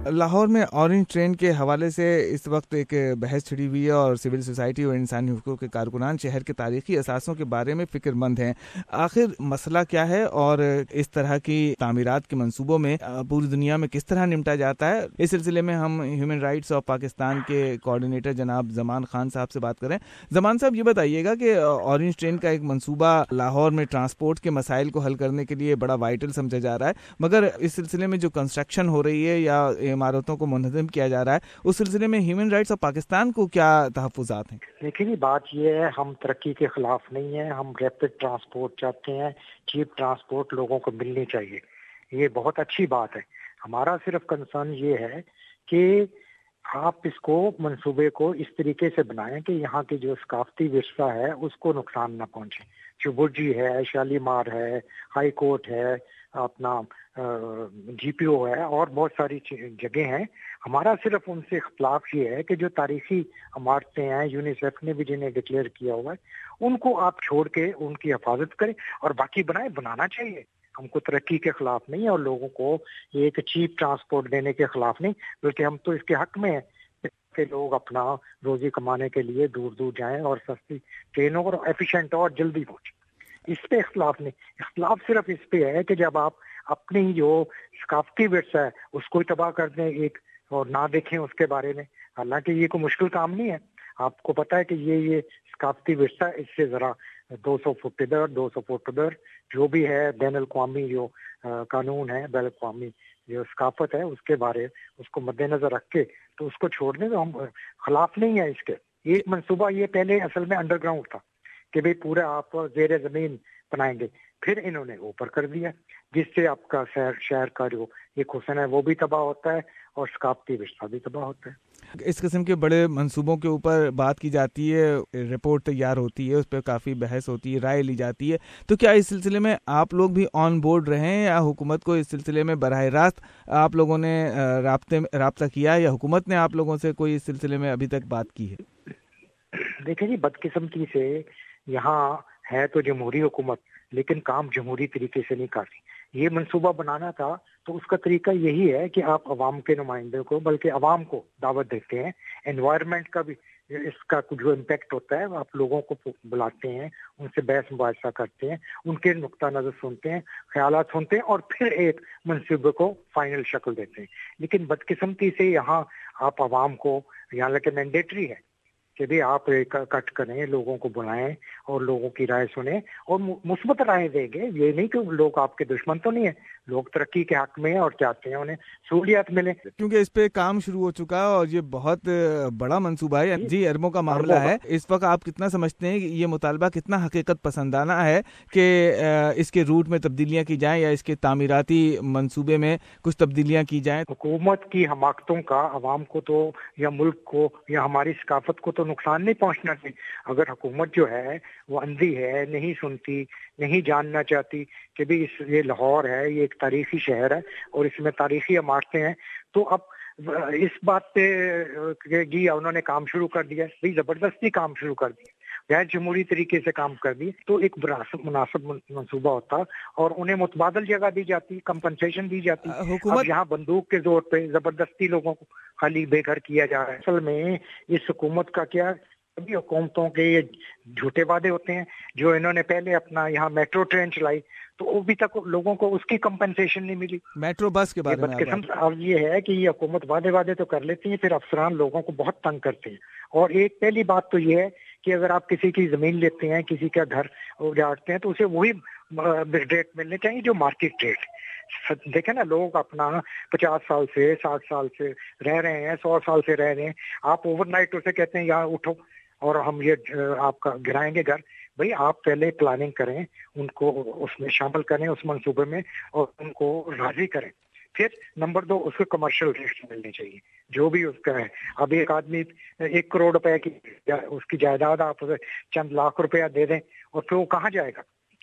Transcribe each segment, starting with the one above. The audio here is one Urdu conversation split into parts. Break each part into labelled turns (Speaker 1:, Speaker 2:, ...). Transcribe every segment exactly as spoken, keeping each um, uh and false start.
Speaker 1: لاہور میں اورنج ٹرین کے حوالے سے اس وقت ایک بحث چھڑی ہوئی ہے اور سول سوسائٹی اور انسانی حقوق کے کارکنان شہر کے تاریخی اثاثوں کے بارے میں فکر مند ہیں. آخر مسئلہ کیا ہے اور اس طرح کی تعمیرات کے منصوبوں میں پوری دنیا میں کس طرح نمٹا جاتا ہے؟ اس سلسلے میں ہم ہیومن رائٹس آف پاکستان کے کوآرڈینیٹر جناب زمان خان صاحب سے بات کریں. زمان صاحب، یہ بتائیے گا کہ اورنج ٹرین کا ایک منصوبہ لاہور میں ٹرانسپورٹ کے مسائل کو حل کرنے کے لیے بڑا وائٹل سمجھا جا رہا ہے، مگر اس سلسلے میں جو کنسٹرکشن ہو رہی ہے یا عمارتوں کو منہدم کیا جا رہا ہے، اس سلسلے میں ہیومن رائٹس آف پاکستان کو کیا تحفظات ہیں؟
Speaker 2: دیکھیں جی، بات یہ ہے، ہم ترقی کے خلاف نہیں ہیں، ہم ریپڈ ٹرانسپورٹ چاہتے ہیں، چیپ ٹرانسپورٹ لوگوں کو ملنی چاہیے، یہ بہت اچھی بات ہے. ہمارا صرف کنسرن یہ ہے کہ آپ اس کو منصوبے کو اس طریقے سے بنائیں کہ یہاں کی جو ثقافتی ورثہ ہے اس کو نقصان نہ پہنچے. جو برجی ہے، شالیمار ہے، ہائی کورٹ ہے، اپنا جی پی او ہے اور بہت ساری جگہ ہیں. ہمارا صرف ان سے اختلاف یہ ہے کہ جو تاریخی عمارتیں ہیں، یونیسیف نے بھی جنہیں ڈکلیئر کیا ہوا ہے، ان کو آپ چھوڑ کے ان کی حفاظت کریں اور باقی بنائیں. بنانا چاہیے، ہم کو ترقی کے خلاف نہیں اور لوگوں کو ایک چیپ ٹرانسپورٹ دینے کے خلاف نہیں، بلکہ ہم تو اس کے حق میں ہیں کہ لوگ اپنا روزی کمانے کے لیے دور دور جائیں اور سستی ٹرینوں اور ایفیشینٹ اور جلدی پہنچیں. اس پہ اختلاف نہیں. اختلاف صرف اس پہ ہے کہ جب آپ اپنی جو ثقافتی ورثہ ہے اس کو تباہ کر دیں ایک اور نہ دیکھیں اس کے بارے میں. حالانکہ یہ کوئی مشکل کام نہیں ہے، آپ کو پتا ہے کہ یہ یہ ثقافتی ورثہ، اس سے ذرا دو سو فٹ ادھر دو سو فٹ ادھر جو بھی ہے بین الاقوامی جو قانون ہے، بین الاقوامی جو ثقافت ہے اس کے بارے اس کو مد نظر رکھ کے تو اس کو چھوڑنے میں ہم خلاف نہیں ہے. اس کے ایک منصوبہ یہ پہلے اصل میں انڈر گراؤنڈ تھا کہ بھئی پورا آپ زیر زمین بنائیں گے، پھر انہوں نے اوپر کر دیا جس سے آپ کا شہر شہر کا جو ایک حسن ہے وہ بھی تباہ ہوتا ہے اور ثقافتی ورثہ بھی تباہ ہوتا ہے.
Speaker 1: اس قسم کے بڑے منصوبوں کے اوپر بات کی جاتی ہے، رپورٹ تیار ہوتی ہے، اس پہ کافی بحث ہوتی ہے، رائے لی جاتی ہے. تو کیا اس سلسلے میں آپ لوگ بھی آن بورڈ رہے ہیں یا حکومت کو اس سلسلے میں براہ راست آپ لوگوں نے رابطے رابطہ کیا یا حکومت نے آپ لوگوں سے کوئی اس سلسلے میں ابھی تک بات کی ہے؟
Speaker 2: دیکھیں جی، بدقسمتی سے یہاں ہے تو جمہوری حکومت لیکن کام جمہوری طریقے سے نہیں کرتی. یہ منصوبہ بنانا تھا تو اس کا طریقہ یہی ہے کہ آپ عوام کے نمائندے کو بلکہ عوام کو دعوت دیتے ہیں. انوائرمنٹ کا بھی اس کا جو امپیکٹ ہوتا ہے آپ لوگوں کو بلاتے ہیں، ان سے بحث مباحثہ کرتے ہیں، ان کے نقطہ نظر سنتے ہیں، خیالات سنتے ہیں اور پھر ایک منصوبے کو فائنل شکل دیتے ہیں. لیکن بدقسمتی سے یہاں آپ عوام کو یہاں لگے مینڈیٹری ہے کہ بھی آپ کٹ کریں، لوگوں کو بلائیں اور لوگوں کی رائے سنیں اور مثبت رائے دیں گے. یہ نہیں کہ لوگ آپ کے دشمن تو نہیں ہیں، لوگ ترقی کے حق میں ہیں اور چاہتے ہیں انہیں سہولیات ملیں.
Speaker 1: کیونکہ اس پہ کام شروع ہو چکا ہے اور یہ بہت بڑا منصوبہ ہے، جی اربوں کا معاملہ ہے. اس وقت آپ کتنا سمجھتے ہیں کہ یہ مطالبہ کتنا حقیقت پسندانہ ہے کہ اس کے روٹ میں تبدیلیاں کی جائیں یا اس کے تعمیراتی منصوبے میں کچھ تبدیلیاں کی جائیں؟
Speaker 2: حکومت کی حماقتوں کا عوام کو تو یا ملک کو یا ہماری ثقافت کو تو نقصان نہیں پہنچنا چاہیے. اگر حکومت جو ہے وہ اندھی ہے، نہیں سنتی، نہیں جاننا چاہتی کہ بھی اس یہ لاہور ہے، یہ ایک تاریخی شہر ہے اور اس میں تاریخی عمارتیں ہیں، تو اب اس بات پہ جی انہوں نے کام شروع کر دیا، بھئی زبردستی کام شروع کر دیا، غیر جمہوری طریقے سے کام کر دی تو ایک مناسب منصوبہ ہوتا اور انہیں متبادل جگہ دی جاتی، کمپنسیشن دی جاتی. اب یہاں بندوق کے زور پہ زبردستی لوگوں کو خالی بے گھر کیا جا رہا ہے. اصل میں اس حکومت کا کیا، سبھی حکومتوں کے یہ جھوٹے وعدے ہوتے ہیں. جو انہوں نے پہلے اپنا یہاں میٹرو ٹرین چلائی تو ابھی تک لوگوں کو اس کی کمپنسیشن نہیں ملی.
Speaker 1: میٹرو بس کے بارے میں
Speaker 2: بدقسمت اب یہ ہے کہ یہ حکومت وعدے وعدے تو کر لیتی ہے، پھر افسران لوگوں کو بہت تنگ کرتے ہیں. اور ایک پہلی بات تو یہ ہے کہ اگر آپ کسی کی زمین لیتے ہیں، کسی کا گھر اجاڑتے ہیں تو اسے وہی ریٹ ملنے چاہیے جو مارکیٹ ریٹ. دیکھیں نا، لوگ اپنا پچاس سال سے ساٹھ سال سے رہ رہے ہیں، سو سال سے رہ رہے ہیں، آپ اوور نائٹ اسے کہتے ہیں یہاں اٹھو اور ہم یہ آپ کا گرائیں گے گھر. بھئی آپ پہلے پلاننگ کریں، ان کو اس میں شامل کریں اس منصوبے میں اور ان کو راضی کریں. پھر نمبر دو، اس کو کمرشل ریٹ ملنے چاہیے جو بھی اس کا ہے. اب ایک آدمی ایک کروڑ روپے کی اس کی جائیداد آپ چند لاکھ روپیہ دے دیں اور پھر وہ کہاں جائے گا؟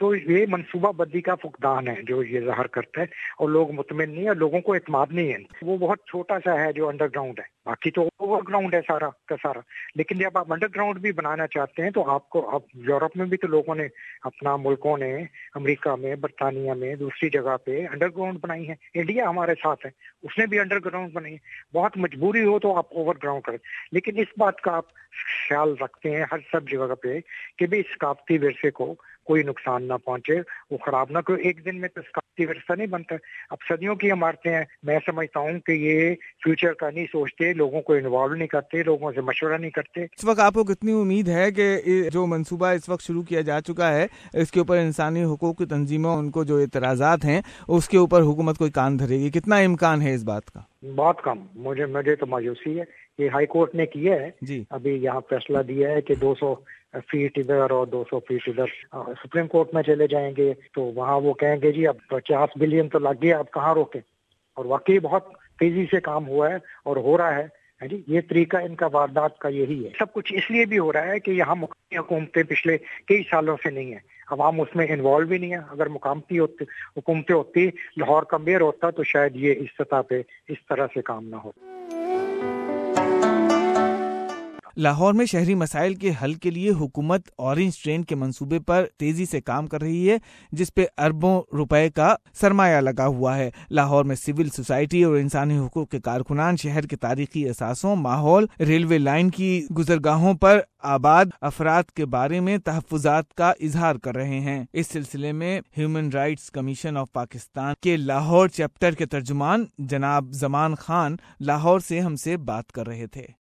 Speaker 2: تو یہ منصوبہ بندی کا فقدان ہے جو یہ ظاہر کرتا ہے، اور لوگ مطمئن نہیں ہیں، لوگوں کو اعتماد نہیں ہے۔ وہ بہت چھوٹا سا ہے جو انڈر گراؤنڈ ہے، باقی تو اوور گراؤنڈ ہے سارا کا سارا، لیکن جب آپ انڈر گراؤنڈ بھی بنانا چاہتے ہیں تو آپ کو، اب یورپ میں بھی تو لوگوں نے، اپنا ملکوں نے، امریکہ میں، برطانیہ میں، دوسری جگہ پہ انڈر گراؤنڈ بنائی ہے، انڈیا ہمارے ساتھ ہے، اس نے بھی انڈر گراؤنڈ بنائی ہے۔ بہت مجبوری ہو تو آپ اوور گراؤنڈ کریں، لیکن اس بات کا آپ خیال رکھتے ہیں ہر سب جگہ پہ کہ بھی اس ثقافتی ورثے کو کوئی نقصان نہ پہنچے، وہ خراب نہ کرو۔ ایک دن میں تو ثقافتی ورثہ نہیں بنتا، اب صدیوں کی عمارتیں ہیں۔ میں سمجھتا ہوں کہ یہ فیوچر کا نہیں سوچتے، لوگوں کو انوالو نہیں کرتے، لوگوں سے مشورہ نہیں کرتے۔
Speaker 1: اس وقت آپ کو کتنی امید ہے کہ جو منصوبہ اس وقت شروع کیا جا چکا ہے، اس کے اوپر انسانی حقوق کی تنظیموں، ان کو جو اعتراضات ہیں اس کے اوپر حکومت کوئی کان دھرے گی؟ کتنا امکان ہے اس بات کا؟
Speaker 2: بہت کم، مجھے مجھے تو مایوسی ہے۔ یہ ہائی کورٹ نے کیا ہے
Speaker 1: جی،
Speaker 2: ابھی یہاں فیصلہ دیا ہے کہ دو سو فیٹ ادھر اور دو سو فیٹ ادھر۔ سپریم کورٹ میں چلے جائیں گے تو وہاں وہ کہیں گے جی اب پچاس بلین تو لگ گیا، اب کہاں روکیں؟ اور واقعی بہت تیزی سے کام ہوا ہے اور ہو رہا ہے جی۔ یہ طریقہ ان کا واردات کا یہی ہے۔ سب کچھ اس لیے بھی ہو رہا ہے کہ یہاں مقامی حکومتیں پچھلے کئی سالوں سے نہیں ہیں، عوام اس میں انوالو بھی نہیں ہے۔ اگر مقامی حکومتیں ہوتی، لاہور کا میئر ہوتا، تو شاید یہ اس سطح پہ اس طرح سے کام نہ ہو۔
Speaker 1: لاہور میں شہری مسائل کے حل کے لیے حکومت اورنج ٹرین کے منصوبے پر تیزی سے کام کر رہی ہے، جس پہ اربوں روپے کا سرمایہ لگا ہوا ہے۔ لاہور میں سول سوسائٹی اور انسانی حقوق کے کارکنان شہر کے تاریخی اثاثوں، ماحول، ریلوے لائن کی گزرگاہوں پر آباد افراد کے بارے میں تحفظات کا اظہار کر رہے ہیں۔ اس سلسلے میں human rights commission of Pakistan کے لاہور چیپٹر کے ترجمان جناب زمان خان لاہور سے ہم سے بات کر رہے تھے۔